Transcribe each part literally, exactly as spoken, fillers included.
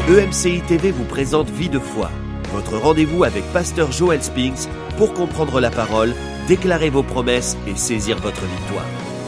E M C I T V vous présente Vie de foi, votre rendez-vous avec Pasteur Joel Spinks pour comprendre la parole, déclarer vos promesses et saisir votre victoire.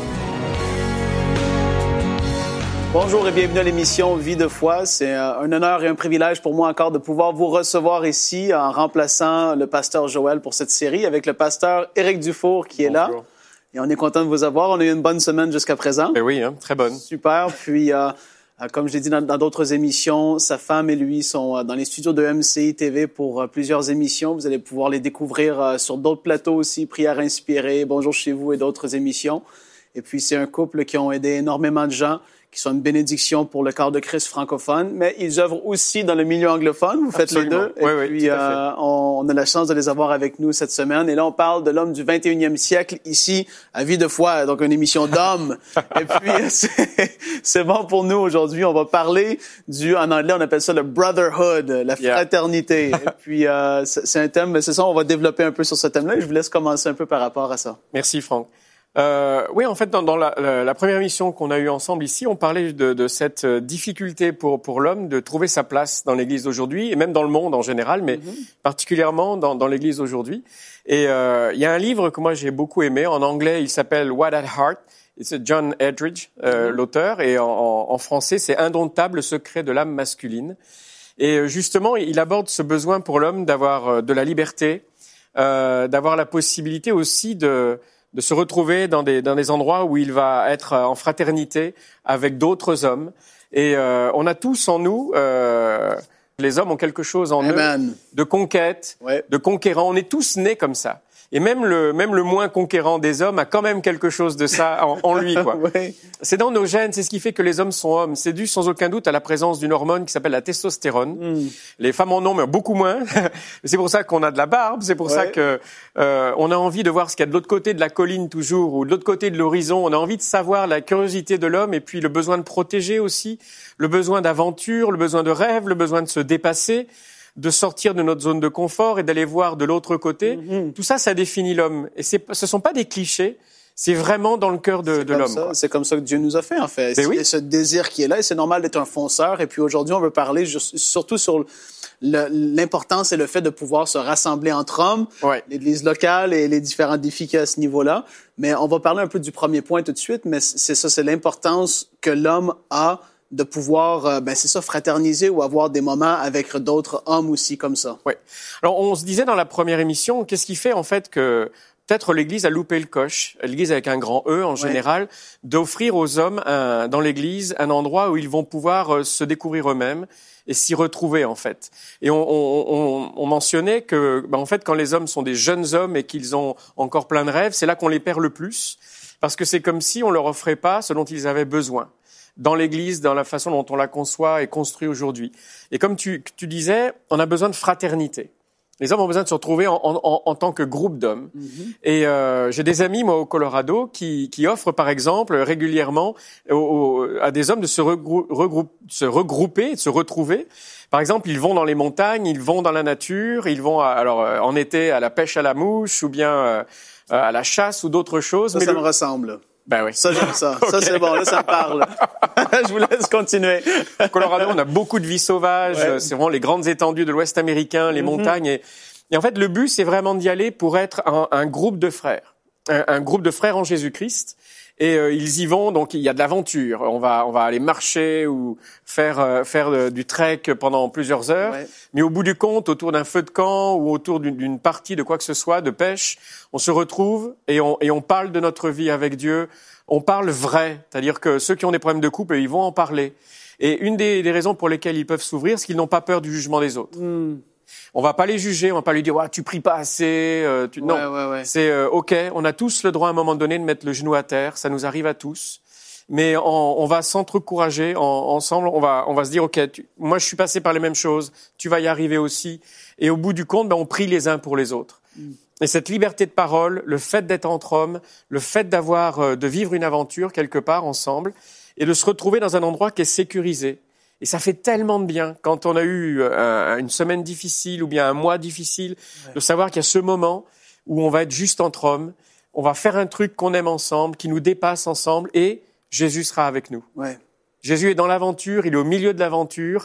Bonjour et bienvenue à l'émission Vie de foi. C'est un honneur et un privilège pour moi encore de pouvoir vous recevoir ici en remplaçant le pasteur Joel pour cette série avec le pasteur Éric Dufour qui est Bonjour. Là. Et on est content de vous avoir. On a eu une bonne semaine jusqu'à présent. Ben oui, hein, très bonne. Super. Puis, euh, comme je l'ai dit dans, dans d'autres émissions, sa femme et lui sont dans les studios de E M C I T V pour euh, plusieurs émissions. Vous allez pouvoir les découvrir euh, sur d'autres plateaux aussi, Prières inspirées, Bonjour chez vous et d'autres émissions. Et puis, c'est un couple qui ont aidé énormément de gens, qui sont une bénédiction pour le corps de Christ francophone, mais ils œuvrent aussi dans le milieu anglophone. Vous faites Absolument. les deux. Oui, et oui, puis, tout à fait. Euh, on, on a la chance de les avoir avec nous cette semaine. Et là, on parle de l'homme du vingt et unième siècle ici, à Vie de foi, donc une émission d'hommes. Et puis, c'est, c'est bon pour nous aujourd'hui. On va parler du, en anglais, on appelle ça le brotherhood, la fraternité. Yeah. Et puis, euh, c'est, c'est un thème, c'est ça, on va développer un peu sur ce thème-là. Et je vous laisse commencer un peu par rapport à ça. Merci, Franck. Euh, oui, en fait, dans, dans la, la, la première émission qu'on a eue ensemble ici, on parlait de, de cette difficulté pour, pour l'homme de trouver sa place dans l'Église d'aujourd'hui, et même dans le monde en général, mais mm-hmm. particulièrement dans, dans l'Église d'aujourd'hui. Et euh, il y a un livre que moi j'ai beaucoup aimé. En anglais, il s'appelle What at Heart. C'est John Eldredge, euh, mm-hmm. l'auteur, et en, en français, c'est Indomptable secret de l'âme masculine. Et justement, il aborde ce besoin pour l'homme d'avoir de la liberté, euh, d'avoir la possibilité aussi de de se retrouver dans des, dans des endroits où il va être en fraternité avec d'autres hommes. Et euh, on a tous en nous, euh, les hommes ont quelque chose en Amen. eux de conquête, ouais. de conquérant. On est tous nés comme ça. Et même le, même le moins conquérant des hommes a quand même quelque chose de ça en, en lui, quoi. ouais. C'est dans nos gènes, c'est ce qui fait que les hommes sont hommes. C'est dû sans aucun doute à la présence d'une hormone qui s'appelle la testostérone. Mm. Les femmes en ont, mais beaucoup moins. C'est pour ça qu'on a de la barbe, c'est pour ouais. ça que euh, on a envie de voir ce qu'il y a de l'autre côté de la colline toujours, ou de l'autre côté de l'horizon. On a envie de savoir la curiosité de l'homme et puis le besoin de protéger aussi, le besoin d'aventure, le besoin de rêve, le besoin de se dépasser, de sortir de notre zone de confort et d'aller voir de l'autre côté. Mm-hmm. Tout ça, ça définit l'homme. Et c'est, ce sont pas des clichés, c'est vraiment dans le cœur de, de l'homme. Ça, c'est comme ça que Dieu nous a fait, en fait. Ben oui. Il y a ce désir qui est là, et c'est normal d'être un fonceur. Et puis aujourd'hui, on veut parler juste, surtout sur le, l'importance et le fait de pouvoir se rassembler entre hommes, ouais. l'Église locale et les différents défis qu'il y a à ce niveau-là. Mais on va parler un peu du premier point tout de suite, mais c'est ça, c'est l'importance que l'homme a de pouvoir, euh, ben c'est ça, fraterniser ou avoir des moments avec d'autres hommes aussi comme ça. Oui. Alors, on se disait dans la première émission, qu'est-ce qui fait en fait que peut-être l'Église a loupé le coche, l'Église avec un grand E en ouais. général, d'offrir aux hommes un, dans l'Église un endroit où ils vont pouvoir euh, se découvrir eux-mêmes et s'y retrouver en fait. Et on, on, on, on mentionnait que, ben, en fait, quand les hommes sont des jeunes hommes et qu'ils ont encore plein de rêves, c'est là qu'on les perd le plus, parce que c'est comme si on leur offrait pas ce dont ils avaient besoin dans l'Église, dans la façon dont on la conçoit et construit aujourd'hui. Et comme tu, tu disais, on a besoin de fraternité. Les hommes ont besoin de se retrouver en, en, en tant que groupe d'hommes. Mm-hmm. Et euh, j'ai des amis, moi, au Colorado, qui, qui offrent, par exemple, régulièrement au, au, à des hommes de se, regrou- regroupe, se regrouper, de se retrouver. Par exemple, ils vont dans les montagnes, ils vont dans la nature, ils vont, à, alors en été, à la pêche à la mouche ou bien euh, à la chasse ou d'autres choses. Ça, Mais ça le... me ressemble. Ben oui. Ça, j'aime ça. Okay. Ça, c'est bon. Là, ça me parle. Je vous laisse continuer. Au Colorado, on a beaucoup de vie sauvage. Ouais. C'est vraiment les grandes étendues de l'Ouest américain, les mm-hmm. montagnes. Et, et en fait, le but, c'est vraiment d'y aller pour être un, un groupe de frères. Un, un groupe de frères en Jésus-Christ. Et euh, ils y vont, donc il y a de l'aventure. On va, on va aller marcher ou faire, euh, faire euh, du trek pendant plusieurs heures. Ouais. Mais au bout du compte, autour d'un feu de camp ou autour d'une, d'une partie de quoi que ce soit, de pêche, on se retrouve et on, et on parle de notre vie avec Dieu. On parle vrai, c'est-à-dire que ceux qui ont des problèmes de couple, ils vont en parler. Et une des, des raisons pour lesquelles ils peuvent s'ouvrir, c'est qu'ils n'ont pas peur du jugement des autres. Mm. On va pas les juger, on va pas lui dire ouais, tu pries pas assez. Euh, tu... Ouais, non, ouais, ouais. c'est euh, ok. On a tous le droit à un moment donné de mettre le genou à terre. Ça nous arrive à tous. Mais on, on va s'encourager en, ensemble. On va, on va se dire ok. Tu... Moi, je suis passé par les mêmes choses. Tu vas y arriver aussi. Et au bout du compte, ben, on prie les uns pour les autres. Mm. Et cette liberté de parole, le fait d'être entre hommes, le fait d'avoir, euh, de vivre une aventure quelque part ensemble, et de se retrouver dans un endroit qui est sécurisé. Et ça fait tellement de bien quand on a eu un, une semaine difficile ou bien un mois difficile, ouais. de savoir qu'il y a ce moment où on va être juste entre hommes, on va faire un truc qu'on aime ensemble, qui nous dépasse ensemble, et Jésus sera avec nous. Ouais. Jésus est dans l'aventure, il est au milieu de l'aventure.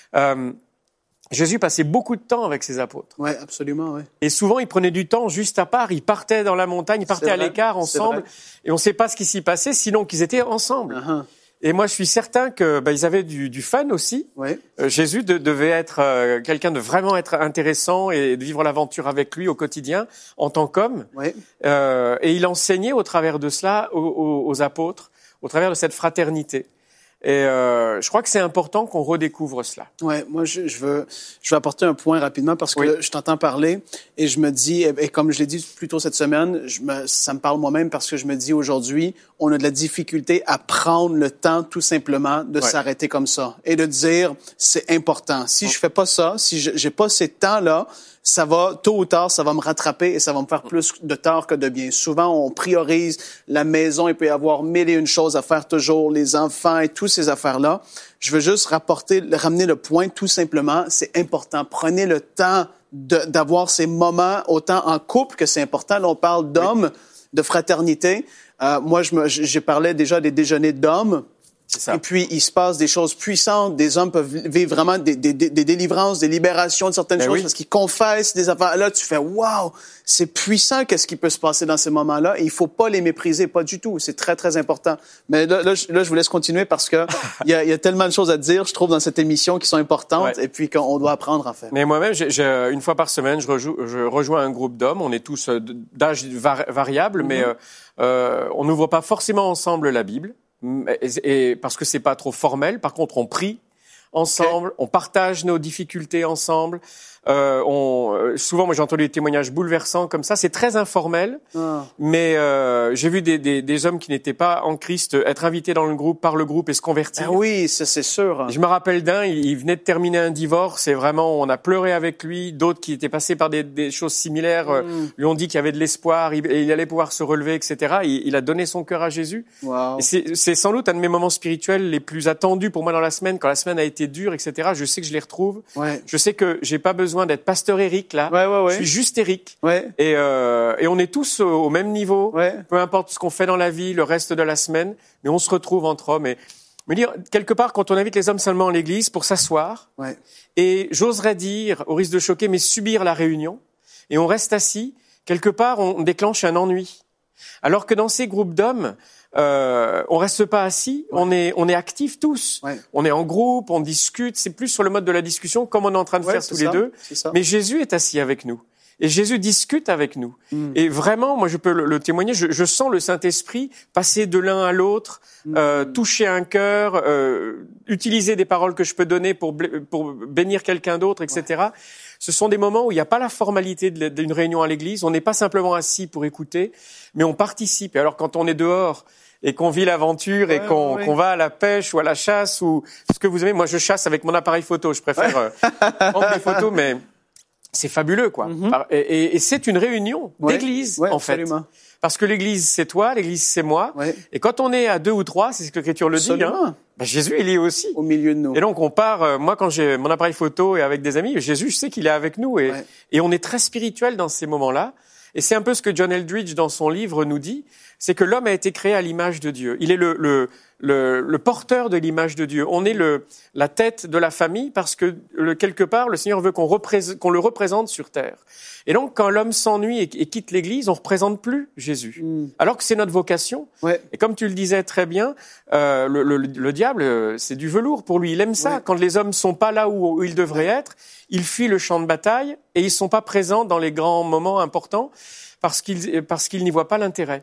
Euh, Jésus passait beaucoup de temps avec ses apôtres. Oui, absolument, oui. Et souvent, il prenait du temps juste à part. Il partait dans la montagne, il partait à l'écart ensemble. Et on ne sait pas ce qui s'y passait, sinon qu'ils étaient ensemble. Uh-huh. Et moi, je suis certain que bah, ils avaient du, du fun aussi. Oui. Euh, Jésus de, devait être euh, quelqu'un de vraiment être intéressant et de vivre l'aventure avec lui au quotidien en tant qu'homme. Oui. Euh, et il enseignait au travers de cela aux, aux, aux apôtres, au travers de cette fraternité. Et euh, je crois que c'est important qu'on redécouvre cela. Ouais, moi je, je veux je veux apporter un point rapidement parce que oui. je t'entends parler et je me dis et, et comme je l'ai dit plus tôt cette semaine, je me ça me parle moi-même parce que je me dis aujourd'hui, on a de la difficulté à prendre le temps tout simplement de ouais. s'arrêter comme ça et de dire c'est important. Si oh. je fais pas ça, si je j'ai pas ces temps-là, ça va, tôt ou tard, ça va me rattraper et ça va me faire plus de tort que de bien. Souvent, on priorise la maison, il peut y avoir mille et une choses à faire toujours, les enfants et toutes ces affaires-là. Je veux juste rapporter, ramener le point tout simplement, c'est important. Prenez le temps de, d'avoir ces moments, autant en couple que c'est important. Là, on parle d'hommes, oui. de fraternité. Euh, moi, je me, j'ai parlé déjà des déjeuners d'hommes. C'est ça. Et puis, il se passe des choses puissantes. Des hommes peuvent vivre vraiment des, des, des, des délivrances, des libérations de certaines ben choses oui. parce qu'ils confessent des affaires. Là, tu fais « Wow! C'est puissant qu'est-ce qui peut se passer dans ces moments-là. » Et il faut pas les mépriser, pas du tout. C'est très, très important. Mais là, là, je, là, je vous laisse continuer parce que il y a, y a tellement de choses à dire, je trouve, dans cette émission qui sont importantes ouais. et puis qu'on doit apprendre à faire. Mais moi-même, j'ai, j'ai, une fois par semaine, je, rejoue, je rejoins un groupe d'hommes. On est tous d'âge var, variable, mm-hmm. mais euh, euh, on n'ouvre pas forcément ensemble la Bible. Et, et parce que c'est pas trop formel. Par contre, on prie ensemble, okay. on partage nos difficultés ensemble. Euh, on, souvent, moi, j'ai entendu des témoignages bouleversants comme ça. C'est très informel, oh. mais euh, j'ai vu des, des, des hommes qui n'étaient pas en Christ être invités dans le groupe, par le groupe et se convertir. Ah oui, ça c'est sûr. Je me rappelle d'un, il, il venait de terminer un divorce et vraiment, on a pleuré avec lui. D'autres qui étaient passés par des, des choses similaires mm. euh, lui ont dit qu'il y avait de l'espoir il, et il allait pouvoir se relever, et cetera. Il, il a donné son cœur à Jésus. Wow. Et c'est, c'est sans doute un de mes moments spirituels les plus attendus pour moi dans la semaine. Quand la semaine a été dure, et cetera. Je sais que je les retrouve. Ouais. Je sais que j'ai pas besoin d'être pasteur Eric là. Ouais, ouais, ouais. Je suis juste Eric. Ouais. Et, euh, et on est tous au, au même niveau. Ouais. Peu importe ce qu'on fait dans la vie, le reste de la semaine, mais on se retrouve entre hommes. Et me dire quelque part quand on invite les hommes seulement à l'église pour s'asseoir. Ouais. Et j'oserais dire, au risque de choquer, mais subir la réunion. Et on reste assis. Quelque part, on déclenche un ennui. Alors que dans ces groupes d'hommes, Euh, on reste pas assis, ouais. on est on est actifs tous. Ouais. On est en groupe, on discute. C'est plus sur le mode de la discussion, comme on est en train de ouais, faire tous ça, les deux. Mais Jésus est assis avec nous et Jésus discute avec nous. Mm. Et vraiment, moi, je peux le, le témoigner. Je, je sens le Saint-Esprit passer de l'un à l'autre, mm. euh, toucher un cœur, euh, utiliser des paroles que je peux donner pour pour bénir quelqu'un d'autre, et cetera. Ouais. Ce sont des moments où il n'y a pas la formalité d'une réunion à l'église. On n'est pas simplement assis pour écouter, mais on participe. Et alors, quand on est dehors et qu'on vit l'aventure ouais, et qu'on, ouais. qu'on va à la pêche ou à la chasse ou ce que vous aimez, moi, je chasse avec mon appareil photo. Je préfère ouais. euh, prendre des photos, mais c'est fabuleux, quoi. Mm-hmm. Et, et, et c'est une réunion ouais. d'église, ouais, en absolument. fait. Parce que l'église, c'est toi, l'église, c'est moi. Ouais. Et quand on est à deux ou trois, c'est ce que l'Écriture le absolument. dit, hein, ben Jésus, il est aussi. Au milieu de nous. Et donc, on part, euh, moi, quand j'ai mon appareil photo et avec des amis, Jésus, je sais qu'il est avec nous. Et, ouais. et on est très spirituel dans ces moments-là. Et c'est un peu ce que John Eldridge, dans son livre, nous dit, c'est que l'homme a été créé à l'image de Dieu. Il est le, le, le, le porteur de l'image de Dieu. On est le, la tête de la famille parce que, le, quelque part, le Seigneur veut qu'on, représente, qu'on le représente sur terre. Et donc, quand l'homme s'ennuie et, et quitte l'Église, on ne représente plus Jésus. Mm. Alors que c'est notre vocation. Ouais. Et comme tu le disais très bien, euh, le, le, le diable, c'est du velours pour lui. Il aime ça. Ouais. Quand les hommes sont pas là où, où ils devraient être, ils fuient le champ de bataille et ils sont pas présents dans les grands moments importants parce qu'ils, parce qu'ils n'y voient pas l'intérêt.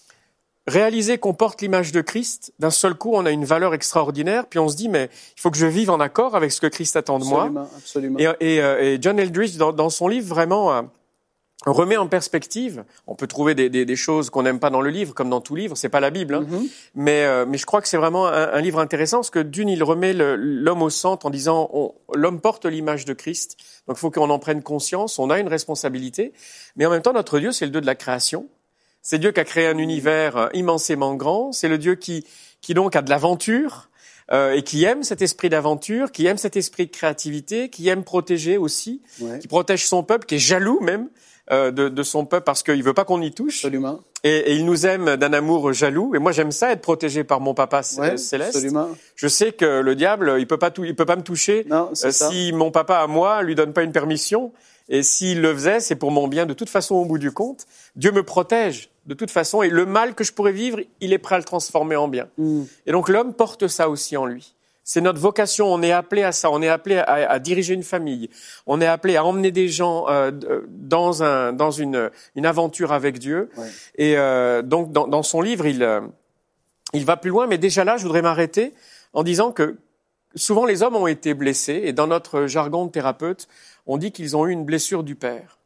Réaliser qu'on porte l'image de Christ, d'un seul coup, on a une valeur extraordinaire, puis on se dit, mais il faut que je vive en accord avec ce que Christ attend de absolument, moi. Absolument. Et, et, et John Eldridge, dans, dans son livre, vraiment, euh, remet en perspective. On peut trouver des, des, des choses qu'on n'aime pas dans le livre, comme dans tout livre, c'est pas la Bible, hein. Mm-hmm. mais, euh, mais je crois que c'est vraiment un, un livre intéressant, parce que d'une, il remet le, l'homme au centre en disant, on, l'homme porte l'image de Christ, donc il faut qu'on en prenne conscience, on a une responsabilité, mais en même temps, notre Dieu, c'est le Dieu de la création. C'est Dieu qui a créé un univers immensément grand. C'est le Dieu qui, qui donc a de l'aventure euh, et qui aime cet esprit d'aventure, qui aime cet esprit de créativité, qui aime protéger aussi, ouais. qui protège son peuple, qui est jaloux même euh, de, de son peuple parce qu'il veut pas qu'on y touche. Absolument. Et, et il nous aime d'un amour jaloux. Et moi, j'aime ça, être protégé par mon papa ouais, céleste. Absolument. Je sais que le diable, il peut pas tout, il peut pas me toucher non, c'est euh, ça. si mon papa à moi lui donne pas une permission. Et s'il le faisait, c'est pour mon bien. De toute façon, au bout du compte, Dieu me protège de toute façon. Et le mal que je pourrais vivre, il est prêt à le transformer en bien. Mm. Et donc l'homme porte ça aussi en lui. C'est notre vocation, on est appelé à ça, on est appelé à, à diriger une famille, on est appelé à emmener des gens euh, dans, un, dans une, une aventure avec Dieu. Ouais. Et euh, donc dans, dans son livre, il, euh, il va plus loin, mais déjà là, je voudrais m'arrêter en disant que souvent les hommes ont été blessés, et dans notre jargon de thérapeute, on dit qu'ils ont eu une blessure du père.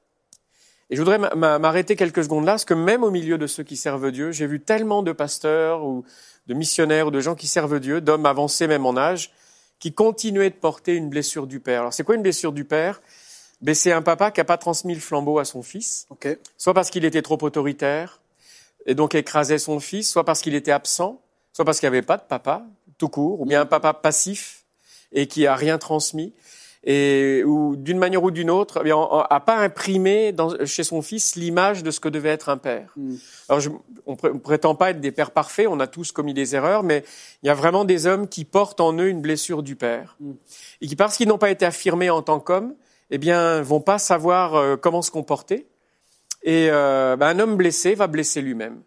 Et je voudrais m'arrêter quelques secondes là, parce que même au milieu de ceux qui servent Dieu, j'ai vu tellement de pasteurs ou de missionnaires ou de gens qui servent Dieu, d'hommes avancés même en âge, qui continuaient de porter une blessure du père. Alors c'est quoi une blessure du père ? Ben, c'est un papa qui n'a pas transmis le flambeau à son fils, okay. soit parce qu'il était trop autoritaire et donc écrasait son fils, soit parce qu'il était absent, soit parce qu'il n'y avait pas de papa, tout court, ou bien un papa passif et qui n'a rien transmis. Et ou d'une manière ou d'une autre, eh on n'a pas imprimé dans, chez son fils l'image de ce que devait être un père. Mm. Alors, je, on ne prétend pas être des pères parfaits, on a tous commis des erreurs, mais il y a vraiment des hommes qui portent en eux une blessure du père. Mm. Et qui, parce qu'ils n'ont pas été affirmés en tant qu'hommes, eh bien, vont pas savoir euh, comment se comporter. Et euh, ben, un homme blessé va blesser lui-même.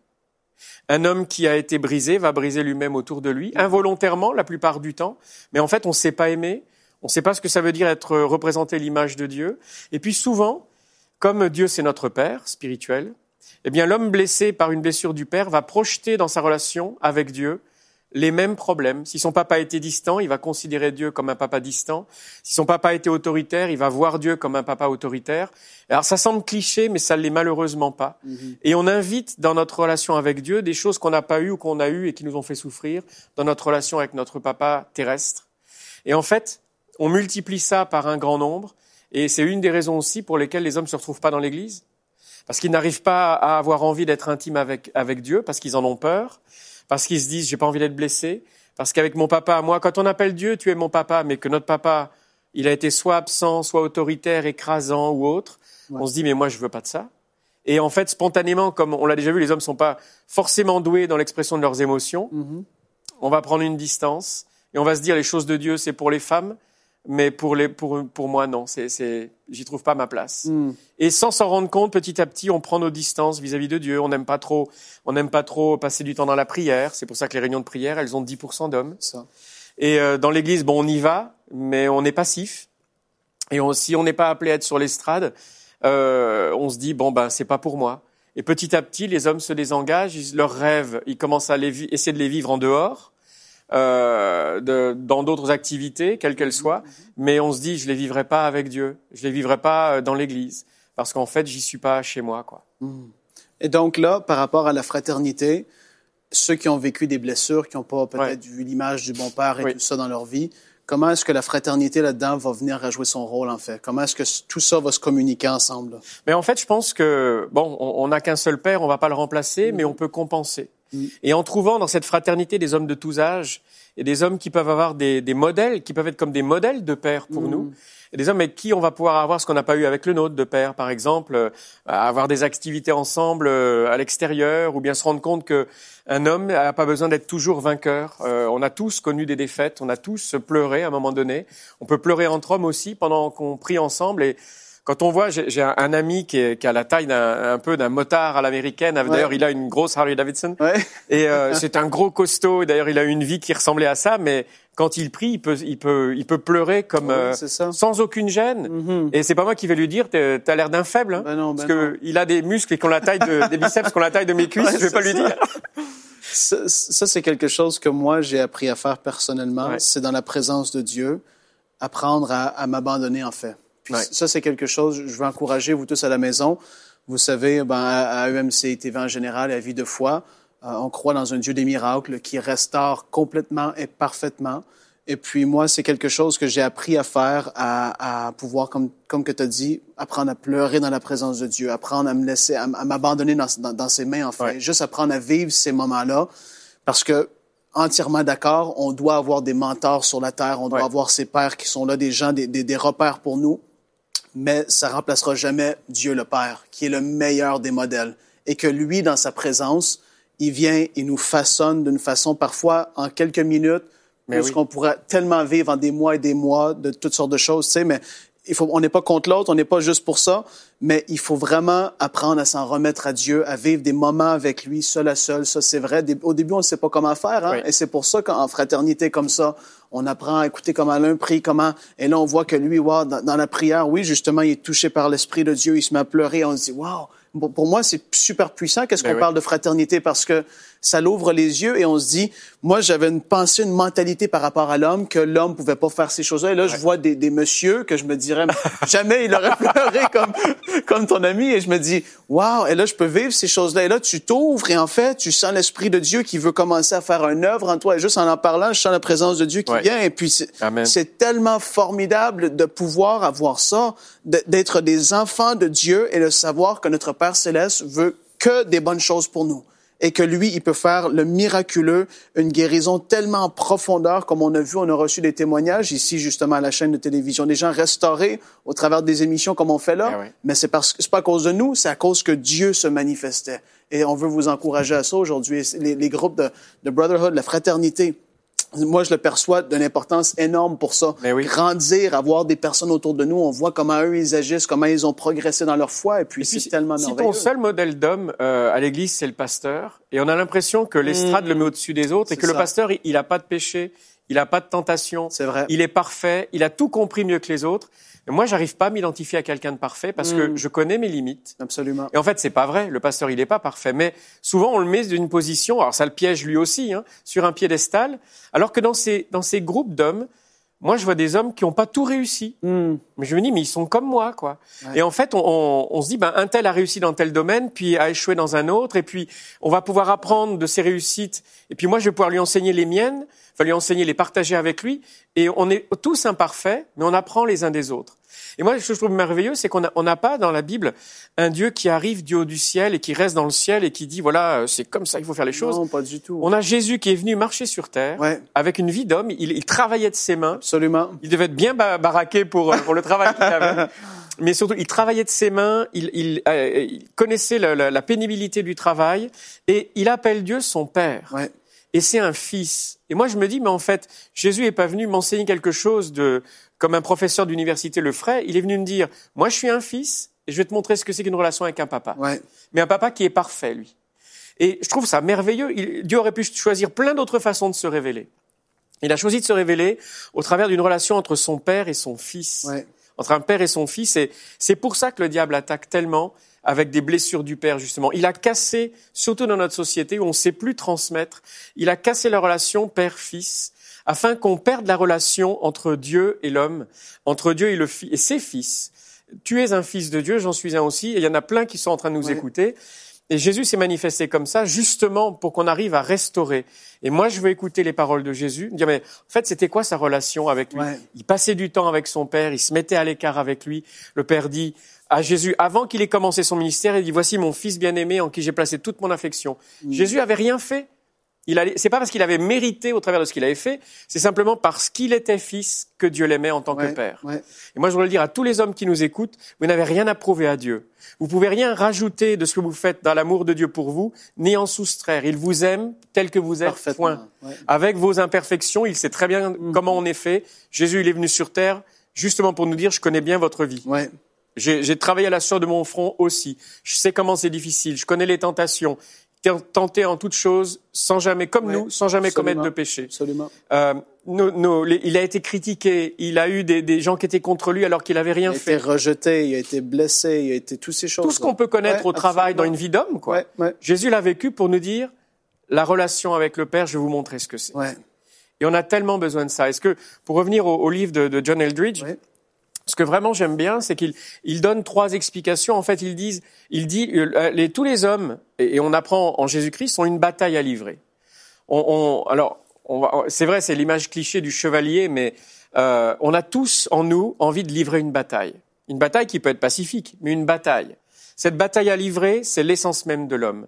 Un homme qui a été brisé va briser lui-même autour de lui, involontairement la plupart du temps, mais en fait, on ne sait pas aimer. On ne sait pas ce que ça veut dire être représenté l'image de Dieu. Et puis souvent, comme Dieu c'est notre Père spirituel, eh bien l'homme blessé par une blessure du Père va projeter dans sa relation avec Dieu les mêmes problèmes. Si son papa était distant, il va considérer Dieu comme un papa distant. Si son papa était autoritaire, il va voir Dieu comme un papa autoritaire. Alors ça semble cliché, mais ça ne l'est malheureusement pas. Mm-hmm. Et on invite dans notre relation avec Dieu des choses qu'on n'a pas eues ou qu'on a eues et qui nous ont fait souffrir dans notre relation avec notre papa terrestre. Et en fait, on multiplie ça par un grand nombre, et c'est une des raisons aussi pour lesquelles les hommes ne se retrouvent pas dans l'Église, parce qu'ils n'arrivent pas à avoir envie d'être intimes avec, avec Dieu, parce qu'ils en ont peur, parce qu'ils se disent « j'ai pas envie d'être blessé », parce qu'avec mon papa, moi, quand on appelle Dieu « tu es mon papa », mais que notre papa, il a été soit absent, soit autoritaire, écrasant ou autre, ouais. On se dit « mais moi, je veux pas de ça ». Et en fait, spontanément, comme on l'a déjà vu, les hommes ne sont pas forcément doués dans l'expression de leurs émotions, mm-hmm. On va prendre une distance, et on va se dire « les choses de Dieu, c'est pour les femmes ». Mais pour les pour pour moi non, c'est c'est j'y trouve pas ma place. Mm. Et sans s'en rendre compte, petit à petit, on prend nos distances vis-à-vis de Dieu. On n'aime pas trop, on n'aime pas trop passer du temps dans la prière. C'est pour ça que les réunions de prière, elles ont dix pour cent d'hommes. Ça. Et euh, dans l'église, bon, on y va, mais on est passif. Et on, si on n'est pas appelé à être sur l'estrade, euh, on se dit bon ben c'est pas pour moi. Et petit à petit, les hommes se désengagent. Ils, leurs rêves, ils commencent à les, essayer de les vivre en dehors. Euh, de, dans d'autres activités, quelles qu'elles soient, mais on se dit, je les vivrai pas avec Dieu, je les vivrai pas dans l'Église, parce qu'en fait, j'y suis pas chez moi, quoi. Et donc là, par rapport à la fraternité, ceux qui ont vécu des blessures, qui n'ont pas peut-être ouais. vu l'image du bon père et oui. tout ça dans leur vie, comment est-ce que la fraternité là-dedans va venir à jouer son rôle, en fait? Comment est-ce que tout ça va se communiquer ensemble? Mais en fait, je pense que, bon, on n'a qu'un seul père, on va pas le remplacer, mmh. mais on peut compenser. Et en trouvant dans cette fraternité des hommes de tous âges et des hommes qui peuvent avoir des, des modèles, qui peuvent être comme des modèles de père pour mmh. nous, et des hommes avec qui on va pouvoir avoir ce qu'on n'a pas eu avec le nôtre de père, par exemple, euh, avoir des activités ensemble euh, à l'extérieur, ou bien se rendre compte que un homme n'a pas besoin d'être toujours vainqueur. Euh, on a tous connu des défaites, on a tous pleuré à un moment donné. On peut pleurer entre hommes aussi pendant qu'on prie ensemble. Et quand on voit, j'ai, j'ai un, un ami qui, est, qui a la taille d'un un peu d'un motard à l'américaine. D'ailleurs, ouais. il a une grosse Harley Davidson. Ouais. Et euh, c'est un gros costaud. Et d'ailleurs, il a eu une vie qui ressemblait à ça. Mais quand il prie, il peut, il peut, il peut pleurer comme ouais, euh, sans aucune gêne. Mm-hmm. Et c'est pas moi qui vais lui dire, t'as l'air d'un faible, hein, ben non, ben parce que il a des muscles qui ont la taille de, des biceps qui ont la taille de mes cuisses. Ouais, je vais pas lui dire. Ça, ça, c'est quelque chose que moi j'ai appris à faire personnellement. Ouais. C'est dans la présence de Dieu, apprendre à, à m'abandonner en fait. Puis ouais. ça, c'est quelque chose, je veux encourager vous tous à la maison. Vous savez, ben, à E M C T V en général, à Vie de foi, euh, on croit dans un Dieu des miracles qui restaure complètement et parfaitement. Et puis moi, c'est quelque chose que j'ai appris à faire, à, à pouvoir, comme, comme que tu as dit, apprendre à pleurer dans la présence de Dieu, apprendre à me laisser, à, à m'abandonner dans, dans, dans ses mains, en fait. Ouais. Juste apprendre à vivre ces moments-là, parce que entièrement d'accord, on doit avoir des mentors sur la terre, on doit ouais. avoir ces pères qui sont là, des gens, des, des, des repères pour nous. mais ça remplacera jamais Dieu le Père, qui est le meilleur des modèles. Et que lui, dans sa présence, il vient, il nous façonne d'une façon parfois en quelques minutes, mais où oui. qu'on pourrait tellement vivre en des mois et des mois de toutes sortes de choses, tu sais, mais il faut, on n'est pas contre l'autre, on n'est pas juste pour ça, mais il faut vraiment apprendre à s'en remettre à Dieu, à vivre des moments avec lui, seul à seul. Ça, c'est vrai. Au début, on ne sait pas comment faire, hein? Oui. Et c'est pour ça qu'en fraternité comme ça, on apprend à écouter comment l'un prie, comment... Et là, on voit que lui, wow, dans, dans la prière, oui, justement, il est touché par l'Esprit de Dieu, il se met à pleurer, on se dit, wow! Pour moi, c'est super puissant qu'est-ce qu'on oui. parle de fraternité parce que ça l'ouvre les yeux et on se dit, moi, j'avais une pensée, une mentalité par rapport à l'homme que l'homme pouvait pas faire ces choses-là. Et là, ouais. je vois des, des messieurs que je me dirais, jamais il aurait pleuré comme, comme ton ami. Et je me dis, wow, et là, je peux vivre ces choses-là. Et là, tu t'ouvres et en fait, tu sens l'Esprit de Dieu qui veut commencer à faire une œuvre en toi. Et juste en en parlant, je sens la présence de Dieu qui ouais. vient. Et puis, c'est, c'est tellement formidable de pouvoir avoir ça, de, d'être des enfants de Dieu et de savoir que notre Père Céleste veut que des bonnes choses pour nous. Et que lui, il peut faire le miraculeux, une guérison tellement en profondeur, comme on a vu, on a reçu des témoignages ici, justement, à la chaîne de télévision, des gens restaurés au travers des émissions comme on fait là. Eh oui. Mais c'est parce que c'est pas à cause de nous, c'est à cause que Dieu se manifestait. Et on veut vous encourager à ça aujourd'hui. Les, les groupes de, de Brotherhood, la fraternité, moi, je le perçois d'une importance énorme pour ça. Oui. Grandir, avoir des personnes autour de nous, on voit comment eux, ils agissent, comment ils ont progressé dans leur foi, et puis, et puis c'est tellement si merveilleux. Si ton seul modèle d'homme euh, à l'Église, c'est le pasteur, et on a l'impression que l'estrade mmh. le met au-dessus des autres, c'est et que ça. Le pasteur, il n'a pas de péché, il n'a pas de tentation, c'est vrai. Il est parfait, il a tout compris mieux que les autres. Mais moi, j'arrive pas à m'identifier à quelqu'un de parfait parce mmh. que je connais mes limites. Absolument. Et en fait, c'est pas vrai. Le pasteur, il est pas parfait. Mais souvent, on le met d'une position, alors ça le piège lui aussi, hein, sur un piédestal. Alors que dans ces, dans ces groupes d'hommes, moi, je vois des hommes qui ont pas tout réussi. Mmh. Mais je me dis, mais ils sont comme moi, quoi. Ouais. Et en fait, on, on, on se dit, ben, un tel a réussi dans tel domaine, puis a échoué dans un autre. Et puis, on va pouvoir apprendre de ses réussites. Et puis moi, je vais pouvoir lui enseigner les miennes. Il va lui enseigner, les partager avec lui. Et on est tous imparfaits, mais on apprend les uns des autres. Et moi, ce que je trouve merveilleux, c'est qu'on n'a pas dans la Bible un Dieu qui arrive du haut du ciel et qui reste dans le ciel et qui dit, voilà, c'est comme ça qu'il faut faire les choses. Non, pas du tout. On a Jésus qui est venu marcher sur terre ouais. avec une vie d'homme. Il, il travaillait de ses mains. Absolument. Il devait être bien baraqué pour, pour le travail qu'il avait. Mais surtout, il travaillait de ses mains, il, il, euh, il connaissait la, la, la pénibilité du travail et il appelle Dieu son Père. Ouais. Et c'est un fils. Et moi, je me dis, mais en fait, Jésus est pas venu m'enseigner quelque chose de, comme un professeur d'université le ferait. Il est venu me dire, moi, je suis un fils et je vais te montrer ce que c'est qu'une relation avec un papa. Ouais. Mais un papa qui est parfait, lui. Et je trouve ça merveilleux. Il, Dieu aurait pu choisir plein d'autres façons de se révéler. Il a choisi de se révéler au travers d'une relation entre son père et son fils. Ouais. Entre un père et son fils. Et c'est pour ça que le diable attaque tellement avec des blessures du père, justement. Il a cassé, surtout dans notre société où on ne sait plus transmettre, il a cassé la relation père-fils afin qu'on perde la relation entre Dieu et l'homme, entre Dieu et, le fi- et ses fils. Tu es un fils de Dieu, j'en suis un aussi, et il y en a plein qui sont en train de nous ouais. écouter. Et Jésus s'est manifesté comme ça, justement pour qu'on arrive à restaurer. Et moi, je veux écouter les paroles de Jésus, me dire, mais en fait, c'était quoi sa relation avec lui? Ouais. Il passait du temps avec son père, il se mettait à l'écart avec lui. Le père dit à Jésus, avant qu'il ait commencé son ministère, il dit, voici mon fils bien-aimé en qui j'ai placé toute mon affection. Mmh. Jésus avait rien fait. Il allait, c'est pas parce qu'il avait mérité au travers de ce qu'il avait fait, c'est simplement parce qu'il était fils que Dieu l'aimait en tant ouais, que père. Ouais. Et moi, je voudrais le dire à tous les hommes qui nous écoutent, vous n'avez rien à prouver à Dieu. Vous pouvez rien rajouter de ce que vous faites dans l'amour de Dieu pour vous, ni en soustraire. Il vous aime tel que vous êtes, point. Ouais. Avec vos imperfections, il sait très bien mmh. comment on est fait. Jésus, il est venu sur terre justement pour nous dire, je connais bien votre vie. Ouais. J'ai, j'ai travaillé à la sueur de mon front aussi. Je sais comment c'est difficile. Je connais les tentations. Tenté en toutes choses, sans jamais, comme ouais, nous, sans jamais absolument, commettre de péché. Absolument. Euh, nos, nos, les, il a été critiqué, il a eu des, des gens qui étaient contre lui alors qu'il avait rien fait. Il a été rejeté, il a été blessé, il a été toutes ces choses. Tout ce qu'on peut connaître ouais, au travail, absolument. Dans une vie d'homme, quoi. Ouais, ouais. Jésus l'a vécu pour nous dire, la relation avec le Père, je vais vous montrer ce que c'est. Ouais. Et on a tellement besoin de ça. Est-ce que, pour revenir au, au livre de, de John Eldridge, ouais. ce que vraiment j'aime bien, c'est qu'il il donne trois explications. En fait, il dit, il dit euh, les, tous les hommes, et, et on apprend en Jésus-Christ, ont une bataille à livrer. On, on, alors, on va, c'est vrai, c'est l'image cliché du chevalier, mais euh, on a tous en nous envie de livrer une bataille. Une bataille qui peut être pacifique, mais une bataille. Cette bataille à livrer, c'est l'essence même de l'homme.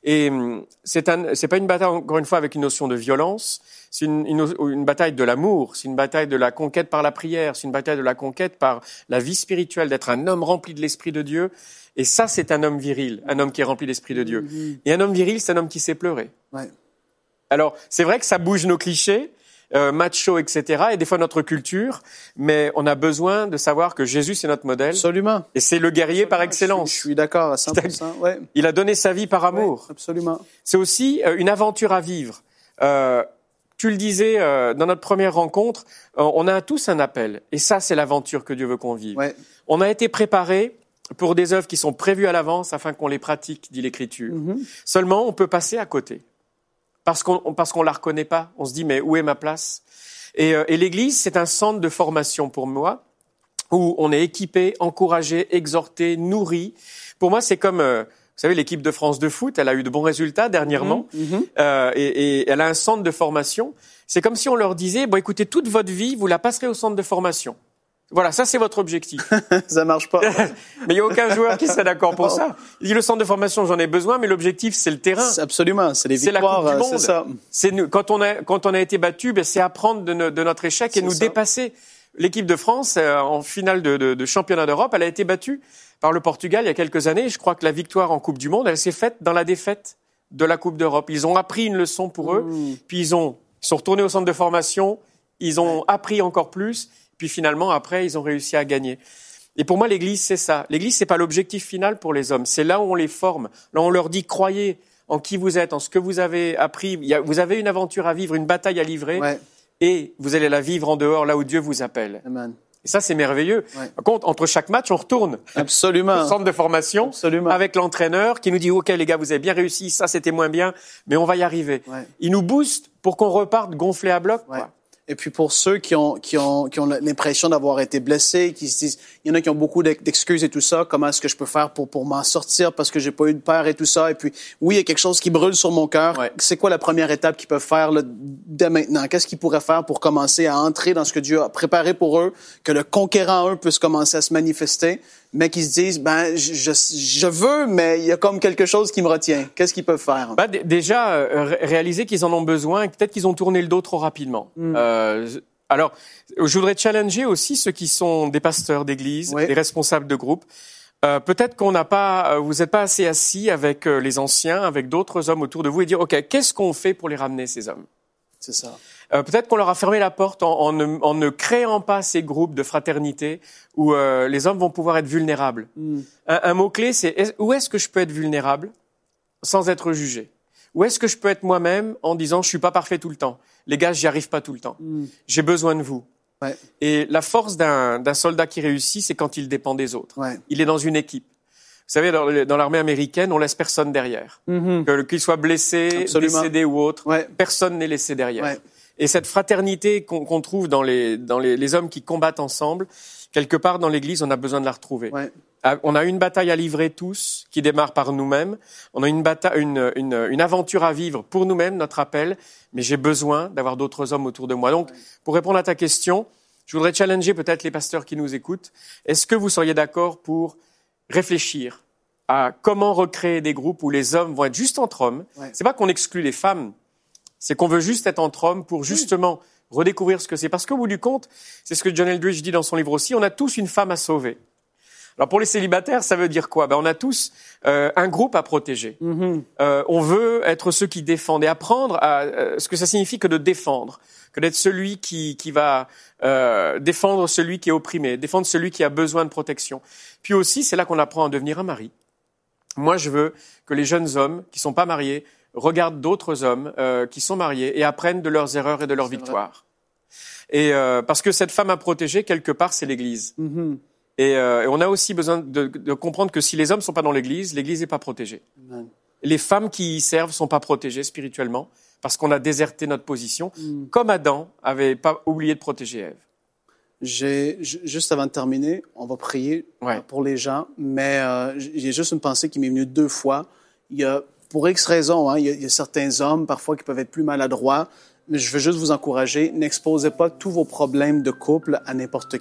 Et c'est un, c'est pas une bataille, encore une fois, avec une notion de violence. C'est une, une, une bataille de l'amour. C'est une bataille de la conquête par la prière. C'est une bataille de la conquête par la vie spirituelle, d'être un homme rempli de l'Esprit de Dieu. Et ça, c'est un homme viril, un homme qui est rempli de l'Esprit de Dieu. Mm-hmm. Et un homme viril, c'est un homme qui sait pleurer. Ouais. Alors, c'est vrai que ça bouge nos clichés, euh, macho, et cetera, et des fois notre culture, mais on a besoin de savoir que Jésus, c'est notre modèle. Absolument. Et c'est le guerrier absolument. Par excellence. Je suis, je suis d'accord à cent pour cent. Ouais. Il a donné sa vie par amour. Ouais, absolument. C'est aussi euh, une aventure à vivre. Euh, tu le disais euh, dans notre première rencontre, euh, on a tous un appel, et ça, c'est l'aventure que Dieu veut qu'on vive. Ouais. On a été préparés pour des œuvres qui sont prévues à l'avance afin qu'on les pratique, dit l'Écriture. Mm-hmm. Seulement, on peut passer à côté. Parce qu'on parce qu'on la reconnaît pas, on se dit mais où est ma place ? Et, euh, et l'Église, c'est un centre de formation pour moi où on est équipé, encouragé, exhorté, nourri. Pour moi, c'est comme euh, vous savez l'équipe de France de foot, elle a eu de bons résultats dernièrement mmh, mmh. Euh, et, et elle a un centre de formation. C'est comme si on leur disait bon écoutez toute votre vie vous la passerez au centre de formation. Voilà, ça c'est votre objectif. Ça marche pas. Mais il y a aucun joueur qui serait d'accord pour ça. Il dit le centre de formation, j'en ai besoin, mais l'objectif c'est le terrain. C'est absolument, c'est les victoires, c'est la Coupe du Monde. C'est ça. C'est nous, quand on a quand on a été battu, ben c'est apprendre de, no, de notre échec et c'est nous ça. Dépasser. L'équipe de France euh, en finale de, de, de championnat d'Europe, elle a été battue par le Portugal il y a quelques années. Je crois que la victoire en Coupe du Monde, elle s'est faite dans la défaite de la Coupe d'Europe. Ils ont appris une leçon pour eux, mmh. puis ils ont ils sont retournés au centre de formation, ils ont ouais. appris encore plus. Puis finalement, après, ils ont réussi à gagner. Et pour moi, l'Église, c'est ça. L'Église, c'est pas l'objectif final pour les hommes. C'est là où on les forme. Là, on leur dit, croyez en qui vous êtes, en ce que vous avez appris. Il y a, vous avez une aventure à vivre, une bataille à livrer. Ouais. Et vous allez la vivre en dehors, là où Dieu vous appelle. Amen. Et ça, c'est merveilleux. Ouais. Par contre, entre chaque match, on retourne. Absolument. Au centre de formation. Absolument. Avec l'entraîneur qui nous dit, OK, les gars, vous avez bien réussi. Ça, c'était moins bien. Mais on va y arriver. Ouais. Il nous booste pour qu'on reparte gonflé à bloc. Ouais. Quoi. Et puis pour ceux qui ont qui ont qui ont l'impression d'avoir été blessés, qui se disent, il y en a qui ont beaucoup d'excuses et tout ça. Comment est-ce que je peux faire pour pour m'en sortir parce que j'ai pas eu de père et tout ça. Et puis oui, il y a quelque chose qui brûle sur mon cœur. Ouais. C'est quoi la première étape qu'ils peuvent faire là, dès maintenant? Qu'est-ce qu'ils pourraient faire pour commencer à entrer dans ce que Dieu a préparé pour eux, que le conquérant eux puisse commencer à se manifester, mais qu'ils se disent ben je je, je veux, mais il y a comme quelque chose qui me retient. Qu'est-ce qu'ils peuvent faire? Ben, d- déjà euh, réaliser qu'ils en ont besoin, et peut-être qu'ils ont tourné le dos trop rapidement. Mm. Euh, alors, je voudrais challenger aussi ceux qui sont des pasteurs d'église, oui. des responsables de groupe. Euh, peut-être qu'on n'a pas, vous n'êtes pas assez assis avec euh, les anciens, avec d'autres hommes autour de vous et dire, OK, qu'est-ce qu'on fait pour les ramener, ces hommes? C'est ça. Euh, peut-être qu'on leur a fermé la porte en, en, ne, en ne créant pas ces groupes de fraternité où euh, les hommes vont pouvoir être vulnérables. Mm. Un, un mot-clé, c'est est, où est-ce que je peux être vulnérable sans être jugé? Où est-ce que je peux être moi-même en disant je suis pas parfait tout le temps? Les gars, j'y arrive pas tout le temps. Mm. J'ai besoin de vous. Ouais. Et la force d'un, d'un soldat qui réussit, c'est quand il dépend des autres. Ouais. Il est dans une équipe. Vous savez, dans, dans l'armée américaine, on laisse personne derrière. Mm-hmm. Que, qu'il soit blessé, Absolument. décédé ou autre, ouais. personne n'est laissé derrière. Ouais. Et cette fraternité qu'on, qu'on trouve dans les dans les, les hommes qui combattent ensemble, quelque part dans l'Église, on a besoin de la retrouver. Ouais. On a une bataille à livrer tous, qui démarre par nous-mêmes. On a une bataille, une, une, une aventure à vivre pour nous-mêmes, notre appel. Mais j'ai besoin d'avoir d'autres hommes autour de moi. Donc, pour répondre à ta question, je voudrais challenger peut-être les pasteurs qui nous écoutent. Est-ce que vous seriez d'accord pour réfléchir à comment recréer des groupes où les hommes vont être juste entre hommes? Ouais. C'est pas qu'on exclut les femmes, c'est qu'on veut juste être entre hommes pour justement oui. redécouvrir ce que c'est. Parce qu'au bout du compte, c'est ce que John Eldridge dit dans son livre aussi, on a tous une femme à sauver. Alors pour les célibataires, ça veut dire quoi? Ben on a tous euh, un groupe à protéger. Mm-hmm. Euh, on veut être ceux qui défendent et apprendre à euh, ce que ça signifie que de défendre, que d'être celui qui qui va euh, défendre celui qui est opprimé, défendre celui qui a besoin de protection. Puis aussi, c'est là qu'on apprend à devenir un mari. Moi, je veux que les jeunes hommes qui sont pas mariés regardent d'autres hommes euh, qui sont mariés et apprennent de leurs erreurs et de leurs c'est victoires. Vrai. Et euh, parce que cette femme à protéger, quelque part, c'est l'Église. Mm-hmm. Et, euh, et on a aussi besoin de, de comprendre que si les hommes sont pas dans l'Église, l'Église n'est pas protégée. Amen. Les femmes qui y servent sont pas protégées spirituellement parce qu'on a déserté notre position, mm. comme Adam avait pas oublié de protéger Ève. J'ai juste avant de terminer, on va prier ouais. pour les gens, mais euh, j'ai juste une pensée qui m'est venue deux fois. Il y a pour X raisons, hein, il y a, il y a certains hommes parfois qui peuvent être plus maladroits, mais je veux juste vous encourager, n'exposez pas tous vos problèmes de couple à n'importe qui.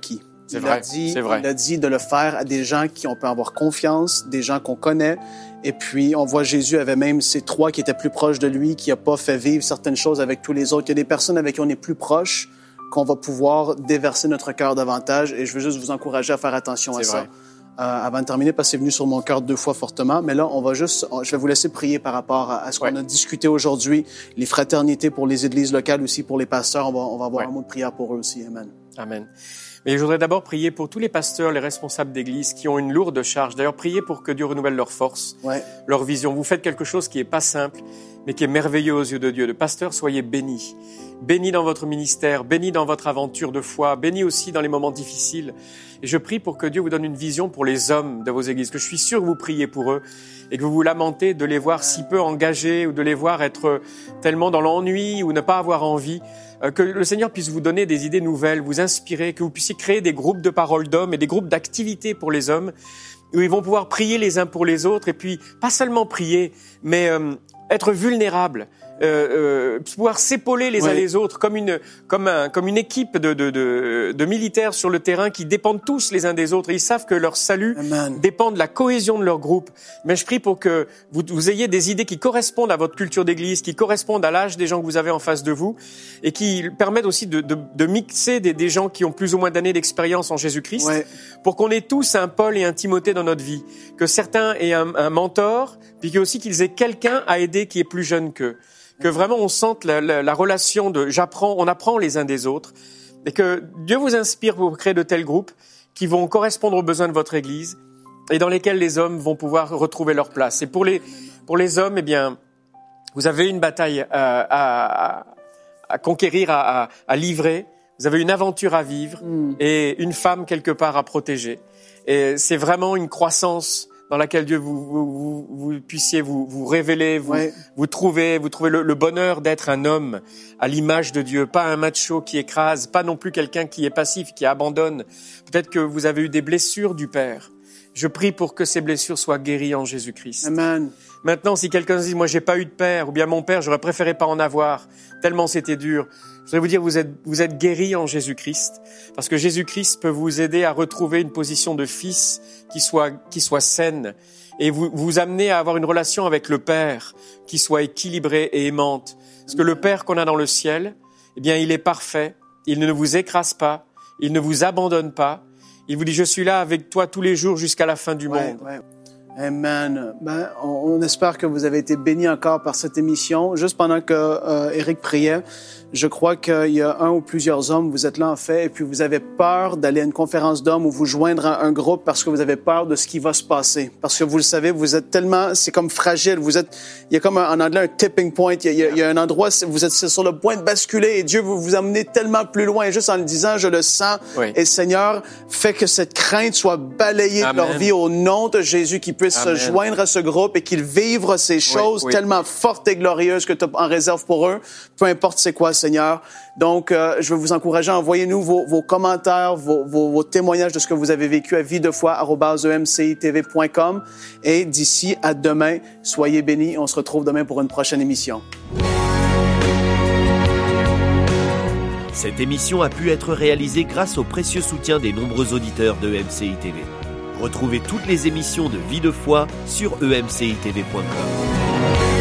C'est il vrai, a dit, c'est vrai. Il a dit de le faire à des gens qui on peut avoir confiance, des gens qu'on connaît. Et puis, on voit Jésus avait même ces trois qui étaient plus proches de lui, qui n'a pas fait vivre certaines choses avec tous les autres. Il y a des personnes avec qui on est plus proche, qu'on va pouvoir déverser notre cœur davantage. Et je veux juste vous encourager à faire attention à ça. Euh, avant de terminer, parce que c'est venu sur mon cœur deux fois fortement. Mais là, on va juste, je vais vous laisser prier par rapport à, à ce qu'on ouais. a discuté aujourd'hui, les fraternités pour les églises locales aussi, pour les pasteurs. On va, on va avoir ouais. un mot de prière pour eux aussi. Amen. Amen. Mais je voudrais d'abord prier pour tous les pasteurs, les responsables d'église qui ont une lourde charge. D'ailleurs, priez pour que Dieu renouvelle leur force, ouais. leur vision. Vous faites quelque chose qui est pas simple, mais qui est merveilleux aux yeux de Dieu. De pasteurs, soyez bénis. Bénis dans votre ministère, bénis dans votre aventure de foi, bénis aussi dans les moments difficiles. Et je prie pour que Dieu vous donne une vision pour les hommes de vos églises, que je suis sûr que vous priez pour eux et que vous vous lamentez de les voir si peu engagés ou de les voir être tellement dans l'ennui ou ne pas avoir envie. Que le Seigneur puisse vous donner des idées nouvelles, vous inspirer, que vous puissiez créer des groupes de paroles d'hommes et des groupes d'activités pour les hommes où ils vont pouvoir prier les uns pour les autres et puis pas seulement prier, mais euh, être vulnérables. Euh, euh, pouvoir s'épauler les oui. uns les autres comme une comme un comme une équipe de de de de militaires sur le terrain qui dépendent tous les uns des autres et ils savent que leur salut Amen. dépend de la cohésion de leur groupe. Mais je prie pour que vous vous ayez des idées qui correspondent à votre culture d'église, qui correspondent à l'âge des gens que vous avez en face de vous et qui permettent aussi de de de mixer des des gens qui ont plus ou moins d'années d'expérience en Jésus-Christ oui. pour qu'on ait tous un Paul et un Timothée dans notre vie, que certains aient un, un mentor, puis aussi qu'ils aient quelqu'un à aider qui est plus jeune qu'eux. Que vraiment on sente la, la, la relation de j'apprends, on apprend les uns des autres, et que Dieu vous inspire pour créer de tels groupes qui vont correspondre aux besoins de votre Église et dans lesquels les hommes vont pouvoir retrouver leur place. Et pour les pour les hommes, eh bien, vous avez une bataille à, à, à conquérir, à, à, à livrer. Vous avez une aventure à vivre mm. et une femme quelque part à protéger. Et c'est vraiment une croissance dans laquelle Dieu vous, vous, vous, vous puissiez vous, vous révéler, vous, ouais. vous trouver, vous trouver le, le bonheur d'être un homme à l'image de Dieu, pas un macho qui écrase, pas non plus quelqu'un qui est passif, qui abandonne. Peut-être que vous avez eu des blessures du Père. Je prie pour que ces blessures soient guéries en Jésus-Christ. Amen. Maintenant, si quelqu'un se dit, moi, j'ai pas eu de père, ou bien mon père, j'aurais préféré pas en avoir, tellement c'était dur, je voudrais vous dire, vous êtes, vous êtes guéris en Jésus-Christ, parce que Jésus-Christ peut vous aider à retrouver une position de fils qui soit, qui soit saine, et vous, vous amener à avoir une relation avec le Père qui soit équilibrée et aimante. Parce que le Père qu'on a dans le ciel, eh bien, il est parfait, il ne vous écrase pas, il ne vous abandonne pas, il vous dit, je suis là avec toi tous les jours jusqu'à la fin du ouais, monde. Ouais. Amen. Ben, on, on espère que vous avez été bénis encore par cette émission. Juste pendant que euh, Éric priait, je crois qu'il y a un ou plusieurs hommes, vous êtes là en fait, et puis vous avez peur d'aller à une conférence d'hommes ou vous joindre à un groupe parce que vous avez peur de ce qui va se passer. Parce que vous le savez, vous êtes tellement, c'est comme fragile. Vous êtes, il y a comme un, en anglais un tipping point. Il y a, il y a, il y a un endroit, vous êtes sur le point de basculer et Dieu vous vous amener tellement plus loin. Et juste en le disant, je le sens. Oui. Et Seigneur, fait que cette crainte soit balayée Amen. De leur vie au nom de Jésus, qu'ils puissent Amen. Se joindre à ce groupe et qu'ils vivent ces choses oui, oui. tellement fortes et glorieuses que tu as en réserve pour eux. Peu importe c'est quoi, Seigneur. Donc, euh, je veux vous encourager à envoyer-nous vos, vos commentaires, vos, vos, vos témoignages de ce que vous avez vécu à vie de foi arobase e m c i t v point com. Et d'ici à demain, soyez bénis. On se retrouve demain pour une prochaine émission. Cette émission a pu être réalisée grâce au précieux soutien des nombreux auditeurs de E M C I T V. Retrouvez toutes les émissions de Vie de foi sur e m c i t v point com.